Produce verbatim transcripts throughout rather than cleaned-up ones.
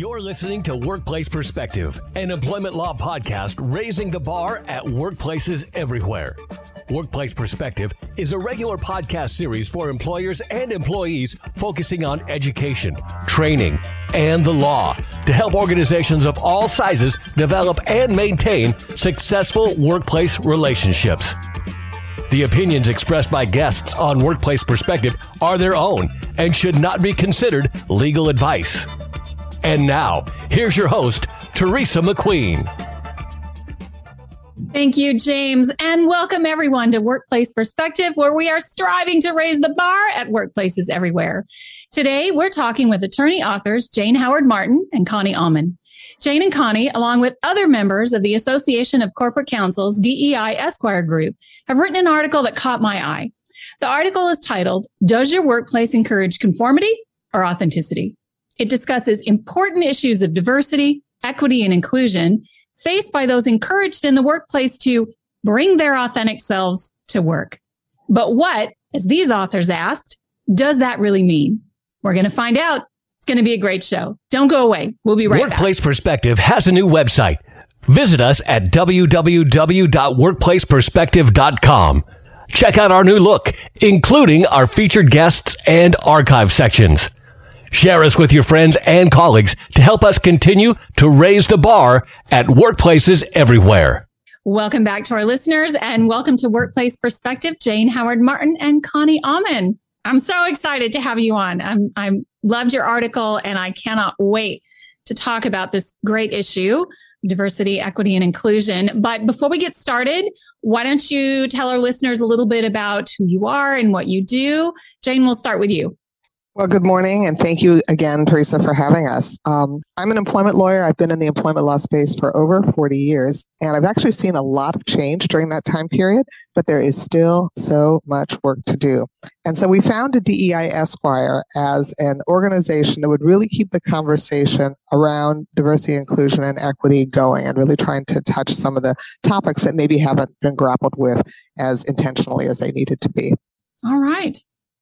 You're listening to Workplace Perspective, an employment law podcast raising the bar at workplaces everywhere. Workplace Perspective is a regular podcast series for employers and employees focusing on education, training, and the law to help organizations of all sizes develop and maintain successful workplace relationships. The opinions expressed by guests on Workplace Perspective are their own and should not be considered legal advice. And now, here's your host, Teresa McQueen. Thank you, James, and welcome everyone to Workplace Perspective, where we are striving to raise the bar at workplaces everywhere. Today, we're talking with attorney authors Jane Howard Martin and Connie Allman. Jane and Connie, along with other members of the Association of Corporate Counsels D E I Esquire Group, have written an article that caught my eye. The article is titled, "Does Your Workplace Encourage Conformity or Authenticity?" It discusses important issues of diversity, equity, and inclusion faced by those encouraged in the workplace to bring their authentic selves to work. But what, as these authors asked, does that really mean? We're going to find out. It's going to be a great show. Don't go away. We'll be right back. Workplace Perspective has a new website. Visit us at w w w dot workplace perspective dot com. Check out our new look, including our featured guests and archive sections. Share us with your friends and colleagues to help us continue to raise the bar at workplaces everywhere. Welcome back to our listeners and welcome to Workplace Perspective, Jane Howard Martin and Connie Allman. I'm so excited to have you on. I'm, I'm loved your article and I cannot wait to talk about this great issue, diversity, equity, and inclusion. But before we get started, why don't you tell our listeners a little bit about who you are and what you do? Jane, we'll start with you. Well, good morning, and thank you again, Teresa, for having us. Um, I'm an employment lawyer. I've been in the employment law space for over forty years, and I've actually seen a lot of change during that time period, but there is still so much work to do. And so we founded D E I Esquire as an organization that would really keep the conversation around diversity, inclusion, and equity going, and really trying to touch some of the topics that maybe haven't been grappled with as intentionally as they needed to be. All right.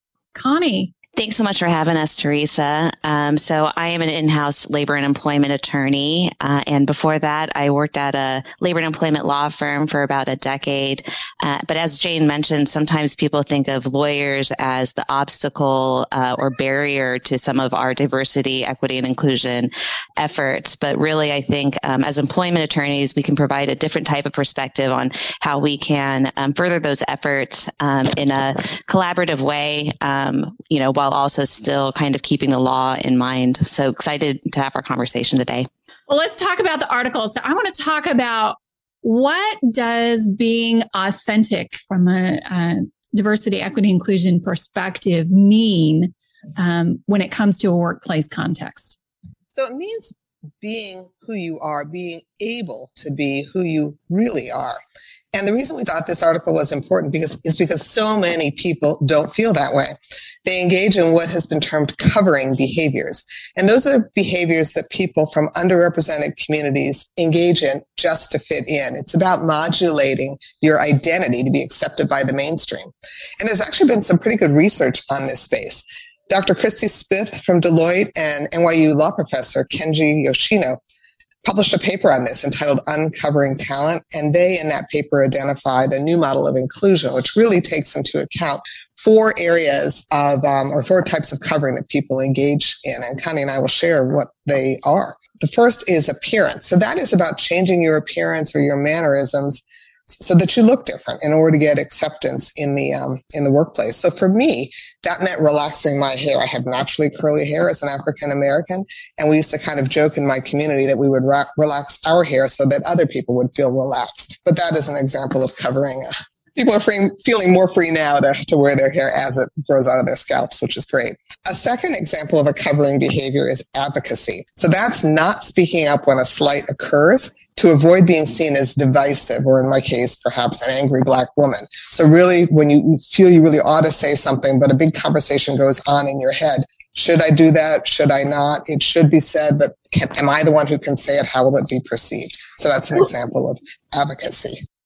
Connie. Thanks so much for having us, Teresa. Um, so I am an in-house labor and employment attorney. Uh, and before that, I worked at a labor and employment law firm for about a decade. Uh, but as Jane mentioned, sometimes people think of lawyers as the obstacle uh, or barrier to some of our diversity, equity, and inclusion efforts. But really, I think um, as employment attorneys, we can provide a different type of perspective on how we can um, further those efforts um, in a collaborative way, um, you know, while also still kind of keeping the law in mind. So excited to have our conversation today. Well, let's talk about the article. So I want to talk about what does being authentic from a, a diversity, equity, inclusion perspective mean um, when it comes to a workplace context? So it means being who you are, being able to be who you really are. And the reason we thought this article was important because is because so many people don't feel that way. They engage in what has been termed covering behaviors. And those are behaviors that people from underrepresented communities engage in just to fit in. It's about modulating your identity to be accepted by the mainstream. And there's actually been some pretty good research on this space. Doctor Christy Smith from Deloitte and N Y U law professor Kenji Yoshino published a paper on this entitled Uncovering Talent, and they in that paper identified a new model of inclusion, which really takes into account four areas of, um, or four types of covering that people engage in, and Connie and I will share what they are. The first is appearance. So that is about changing your appearance or your mannerisms so that you look different in order to get acceptance in the um, in the workplace. So for me, that meant relaxing my hair. I have naturally curly hair as an African American, and we used to kind of joke in my community that we would ra- relax our hair so that other people would feel relaxed. But that is an example of covering. Uh, people are free, feeling more free now to, to wear their hair as it grows out of their scalps, which is great. A second example of a covering behavior is advocacy. So that's not speaking up when a slight occurs to avoid being seen as divisive, or in my case, perhaps an angry Black woman. So really, when you feel you really ought to say something, but a big conversation goes on in your head, should I do that? Should I not? It should be said, but can, am I the one who can say it? How will it be perceived? So that's an example of advocacy.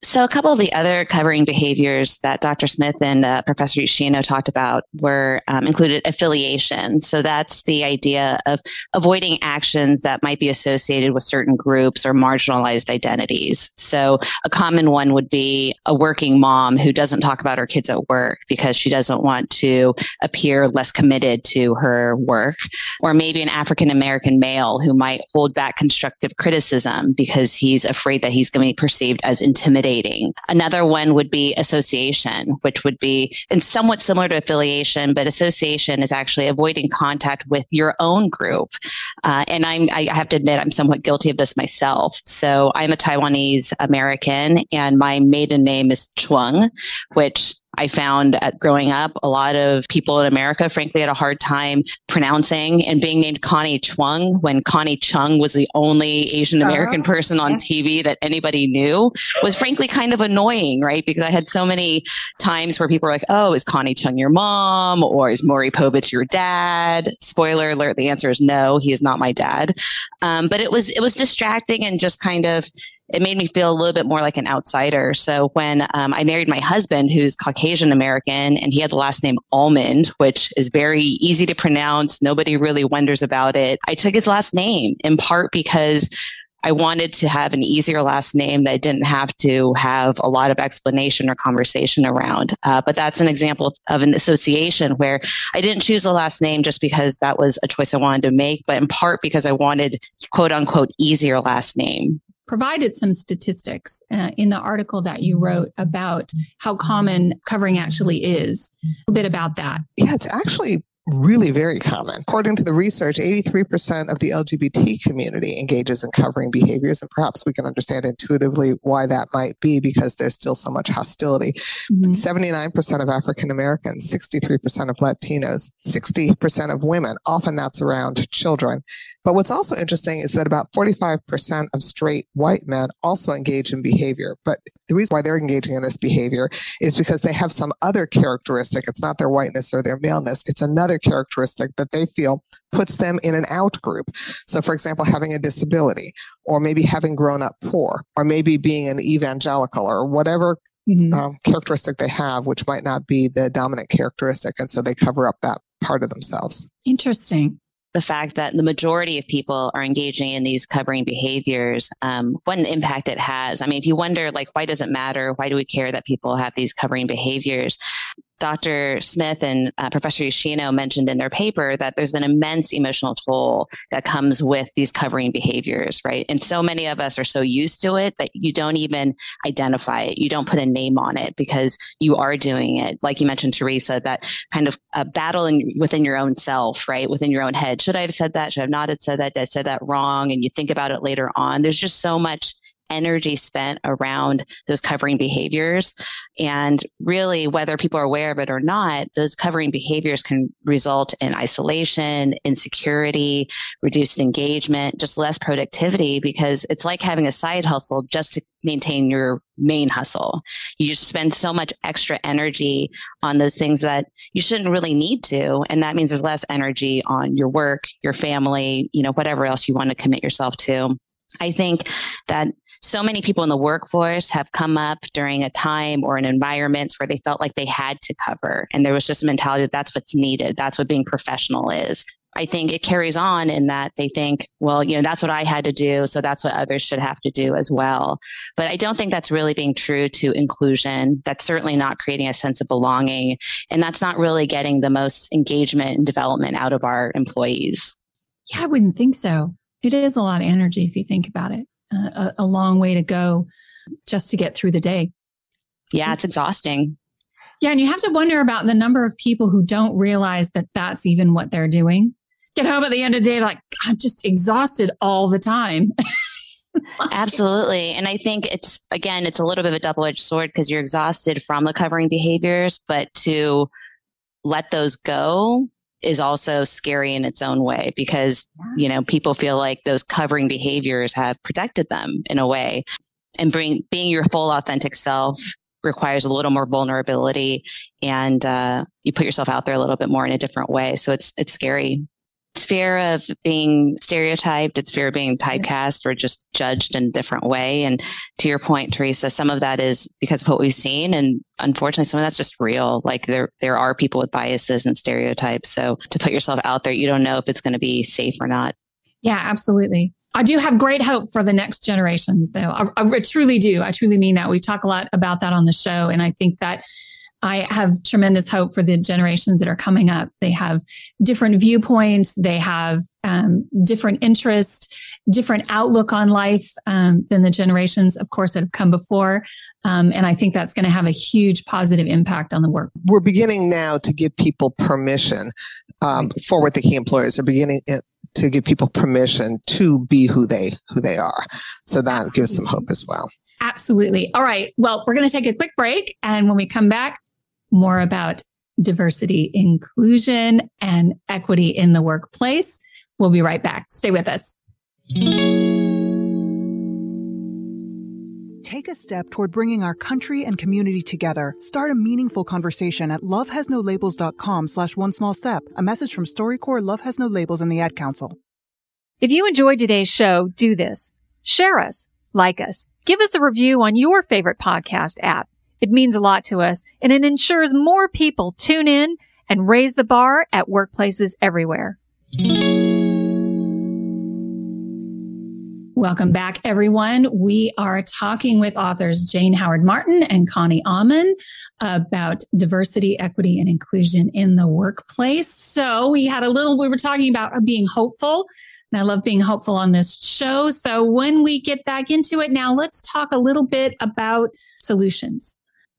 So a couple of the other covering behaviors that Doctor Smith and uh, Professor Yoshino talked about were um, included affiliation. So that's the idea of avoiding actions that might be associated with certain groups or marginalized identities. So a common one would be a working mom who doesn't talk about her kids at work because she doesn't want to appear less committed to her work. Or maybe an African American male who might hold back constructive criticism because he's afraid that he's going to be perceived as intimidating. Another one would be association, which would be and somewhat similar to affiliation, but association is actually avoiding contact with your own group. Uh, and I'm, I have to admit, I'm somewhat guilty of this myself. So I'm a Taiwanese American and my maiden name is Chuang, which I found at growing up, a lot of people in America, frankly, had a hard time pronouncing and being named Connie Chung when Connie Chung was the only Asian American uh, person on yeah. T V that anybody knew was frankly kind of annoying, right? Because I had so many times where people were like, oh, is Connie Chung your mom? Or is Maury Povich your dad? Spoiler alert, the answer is no, he is not my dad. Um, but it was, it was distracting and just kind of, it made me feel a little bit more like an outsider. So when um, I married my husband, who's Caucasian American, and he had the last name Almond, which is very easy to pronounce. Nobody really wonders about it. I took his last name in part because I wanted to have an easier last name that I didn't have to have a lot of explanation or conversation around. Uh, but that's an example of an association where I didn't choose the last name just because that was a choice I wanted to make, but in part because I wanted quote unquote easier last name. Provided some statistics uh, in the article that you wrote about how common covering actually is. A bit about that. Yeah, it's actually really very common. According to the research, eighty-three percent of the L G B T community engages in covering behaviors, and perhaps we can understand intuitively why that might be because there's still so much hostility. Mm-hmm. seventy-nine percent of African Americans, sixty-three percent of Latinos, sixty percent of women, often that's around children. But what's also interesting is that about forty-five percent of straight white men also engage in behavior. But the reason why they're engaging in this behavior is because they have some other characteristic. It's not their whiteness or their maleness. It's another characteristic that they feel puts them in an out group. So, for example, having a disability, or maybe having grown up poor, or maybe being an evangelical, or whatever mm-hmm. um, characteristic they have, which might not be the dominant characteristic. And so they cover up that part of themselves. Interesting. The fact that the majority of people are engaging in these covering behaviors, um, what an impact it has. I mean, if you wonder, like, why does it matter? Why do we care that people have these covering behaviors? Doctor Smith and uh, Professor Yoshino mentioned in their paper that there's an immense emotional toll that comes with these covering behaviors, right? And so many of us are so used to it that you don't even identify it. You don't put a name on it because you are doing it. Like you mentioned, Teresa, that kind of uh, battle in, within your own self, right? Within your own head. Should I have said that? Should I have not have said that? Did I say that wrong? And you think about it later on. There's just so much energy spent around those covering behaviors. And really, whether people are aware of it or not, those covering behaviors can result in isolation, insecurity, reduced engagement, just less productivity, because it's like having a side hustle just to maintain your main hustle. You just spend so much extra energy on those things that you shouldn't really need to. And that means there's less energy on your work, your family, you know, whatever else you want to commit yourself to. I think that so many people in the workforce have come up during a time or in environments where they felt like they had to cover. And there was just a mentality that that's what's needed. That's what being professional is. I think it carries on in that they think, well, you know, that's what I had to do, so that's what others should have to do as well. But I don't think that's really being true to inclusion. That's certainly not creating a sense of belonging. And that's not really getting the most engagement and development out of our employees. Yeah, I wouldn't think so. It is a lot of energy if you think about it. Uh, a, a long way to go just to get through the day. Yeah, it's exhausting. Yeah, and you have to wonder about the number of people who don't realize that that's even what they're doing. Get home at the end of the day like, I'm just exhausted all the time. Absolutely. And I think it's, again, it's a little bit of a double-edged sword because you're exhausted from the covering behaviors, but to let those go is also scary in its own way because, you know, people feel like those covering behaviors have protected them in a way. And bring, being your full authentic self requires a little more vulnerability and uh, you put yourself out there a little bit more in a different way. So it's it's scary. It's fear of being stereotyped. It's fear of being typecast or just judged in a different way. And to your point, Teresa, some of that is because of what we've seen. And unfortunately, some of that's just real. Like there, there are people with biases and stereotypes. So to put yourself out there, you don't know if it's going to be safe or not. Yeah, absolutely. I do have great hope for the next generations, though. I, I truly do. I truly mean that. We talk a lot about that on the show. And I think that I have tremendous hope for the generations that are coming up. They have different viewpoints. They have um, different interests, different outlook on life um, than the generations, of course, that have come before. Um, and I think that's going to have a huge positive impact on the work. We're beginning now to give people permission. Um, forward-thinking employers are beginning to give people permission to be who they who they are. So that Absolutely. Gives some hope as well. Absolutely. All right. Well, we're going to take a quick break. And when we come back, more about diversity, inclusion, and equity in the workplace. We'll be right back. Stay with us. Take a step toward bringing our country and community together. Start a meaningful conversation at lovehasnolabels.com slash one small step. A message from StoryCorps, Love Has No Labels, and the Ad Council. If you enjoyed today's show, do this. Share us, like us, give us a review on your favorite podcast app. It means a lot to us, and it ensures more people tune in and raise the bar at workplaces everywhere. Welcome back, everyone. We are talking with authors Jane Howard Martin and Connie Amann about diversity, equity, and inclusion in the workplace. So we had a little, we were talking about being hopeful, and I love being hopeful on this show. So when we get back into it now, let's talk a little bit about solutions.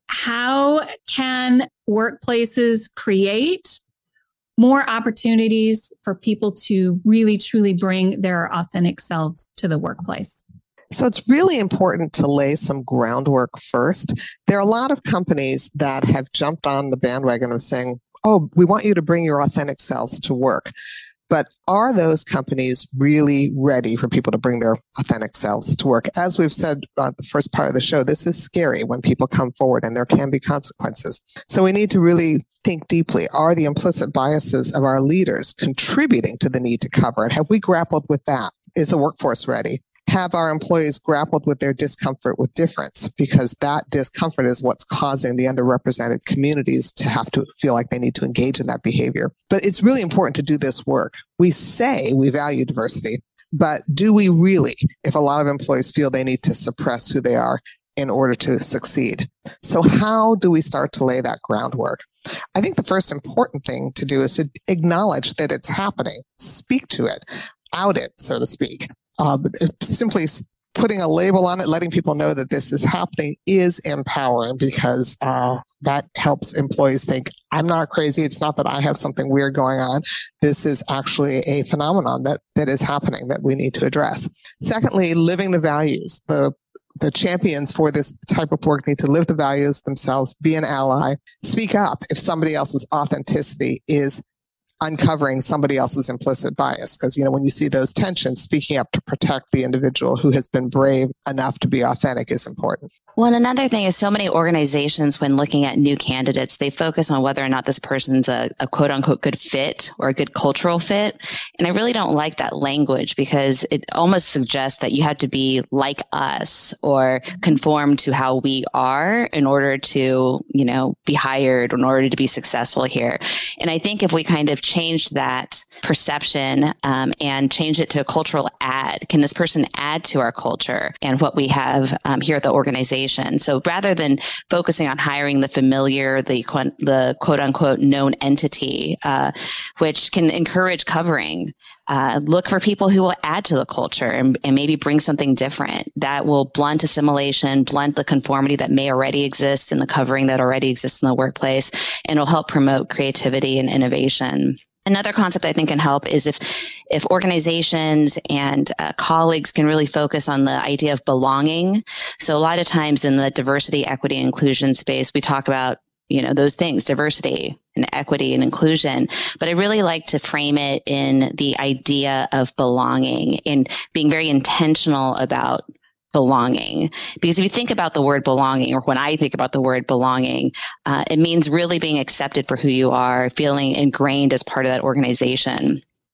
How can workplaces create more opportunities for people to really, truly bring their authentic selves to the workplace? So it's really important to lay some groundwork first. There are a lot of companies that have jumped on the bandwagon of saying, oh, we want you to bring your authentic selves to work. But are those companies really ready for people to bring their authentic selves to work? As we've said on the first part of the show, this is scary when people come forward and there can be consequences. So we need to really think deeply. Are the implicit biases of our leaders contributing to the need to cover it? Have we grappled with that? Is the workforce ready? Have our employees grappled with their discomfort with difference? Because that discomfort is what's causing the underrepresented communities to have to feel like they need to engage in that behavior. But it's really important to do this work. We say we value diversity, but do we really, if a lot of employees feel they need to suppress who they are in order to succeed? So how do we start to lay that groundwork? I think the first important thing to do is to acknowledge that it's happening, speak to it, out it, so to speak. Uh, simply putting a label on it, letting people know that this is happening is empowering because uh, that helps employees think, I'm not crazy. It's not that I have something weird going on. This is actually a phenomenon that, that is happening that we need to address. Secondly, living the values. The The champions for this type of work need to live the values themselves, be an ally, speak up if somebody else's authenticity is uncovering somebody else's implicit bias. Because, you know, when you see those tensions, speaking up to protect the individual who has been brave enough to be authentic is important. Well, and another thing is so many organizations, when looking at new candidates, they focus on whether or not this person's a, a quote unquote good fit or a good cultural fit. And I really don't like that language because it almost suggests that you have to be like us or conform to how we are in order to, you know, be hired, in order to be successful here. And I think if we kind of change that perception um, and change it to a cultural add. Can this person add to our culture and what we have um, here at the organization? So rather than focusing on hiring the familiar, the the quote unquote known entity, uh, which can encourage covering, uh, look for people who will add to the culture and, and maybe bring something different that will blunt assimilation, blunt the conformity that may already exist in the covering that already exists in the workplace, and will help promote creativity and innovation. Another concept I think can help is if if organizations and uh, colleagues can really focus on the idea of belonging. So a lot of times in the diversity, equity, and inclusion space, we talk about, you know, those things, diversity and equity and inclusion. But I really like to frame it in the idea of belonging and being very intentional about belonging. Because if you think about the word belonging, or when I think about the word belonging, uh, it means really being accepted for who you are, feeling ingrained as part of that organization.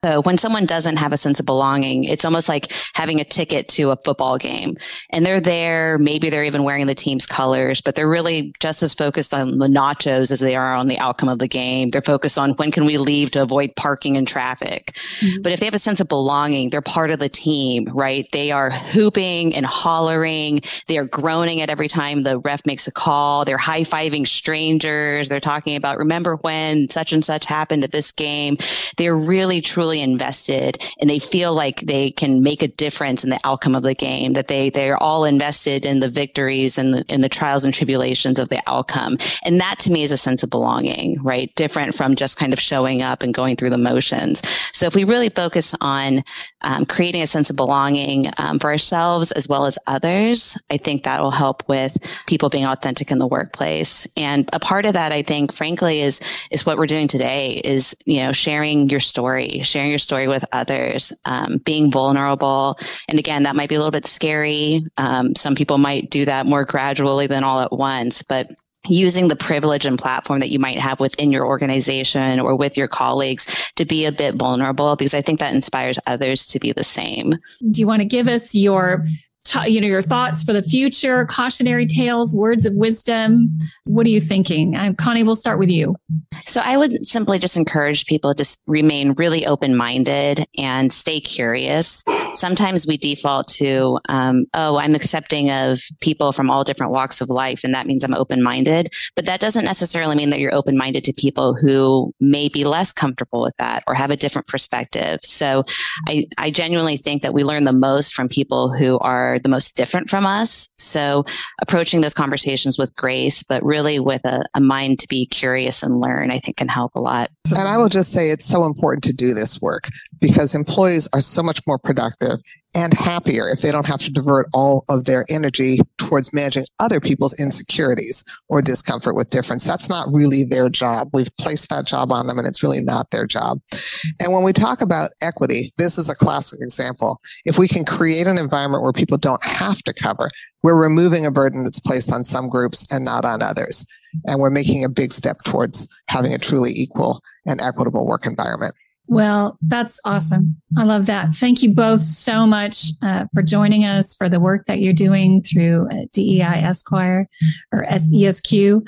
So when someone doesn't have a sense of belonging, it's almost like having a ticket to a football game, and they're there. Maybe they're even wearing the team's colors, but they're really just as focused on the nachos as they are on the outcome of the game. They're focused on when can we leave to avoid parking and traffic. Mm-hmm. But if they have a sense of belonging, they're part of the team, right? They are hooping and hollering. They are groaning at every time the ref makes a call. They're high-fiving strangers. They're talking about, remember when such and such happened at this game. They're really, truly invested, and they feel like they can make a difference in the outcome of the game, that they, they're all invested in the victories and the, in the trials and tribulations of the outcome. And that to me is a sense of belonging, right? Different from just kind of showing up and going through the motions. So if we really focus on um, creating a sense of belonging um, for ourselves as well as others, I think that will help with people being authentic in the workplace. And a part of that, I think, frankly, is, is what we're doing today is, you know, sharing your story, sharing your story with others, um, being vulnerable. And again, that might be a little bit scary. Um, some people might do that more gradually than all at once, but using the privilege and platform that you might have within your organization or with your colleagues to be a bit vulnerable, because I think that inspires others to be the same. Do you want to give us your you know, your thoughts for the future, cautionary tales, words of wisdom? What are you thinking? Um, Connie, we'll start with you. So I would simply just encourage people to remain really open-minded and stay curious. Sometimes we default to, um, oh, I'm accepting of people from all different walks of life, and that means I'm open-minded. But that doesn't necessarily mean that you're open-minded to people who may be less comfortable with that or have a different perspective. So I, I genuinely think that we learn the most from people who are the most different from us. So approaching those conversations with grace, but really with a, a mind to be curious and learn, I think can help a lot. And I will just say it's so important to do this work because employees are so much more productive and happier if they don't have to divert all of their energy towards managing other people's insecurities or discomfort with difference. That's not really their job. We've placed that job on them and it's really not their job. And when we talk about equity, this is a classic example. If we can create an environment where people don't have to cover, we're removing a burden that's placed on some groups and not on others. And we're making a big step towards having a truly equal and equitable work environment. Well, that's awesome. I love that. Thank you both so much uh, for joining us, for the work that you're doing through uh, D E I Esquire or E S Q.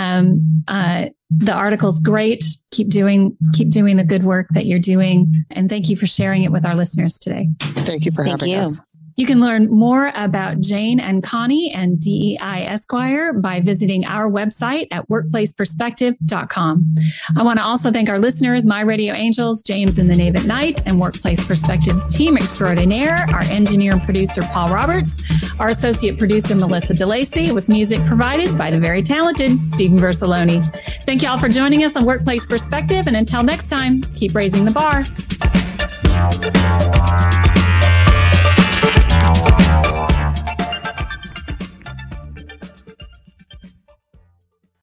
Um, uh, the article's great. Keep doing, keep doing the good work that you're doing. And thank you for sharing it with our listeners today. Thank you for Thank having you. us. You can learn more about Jane and Connie and D E I Esquire by visiting our website at workplace perspective dot com. I want to also thank our listeners, My Radio Angels, James and the Knave at Night, and Workplace Perspectives team extraordinaire, our engineer and producer, Paul Roberts, our associate producer, Melissa DeLacy, with music provided by the very talented Stephen Versaloni. Thank you all for joining us on Workplace Perspective. And until next time, keep raising the bar.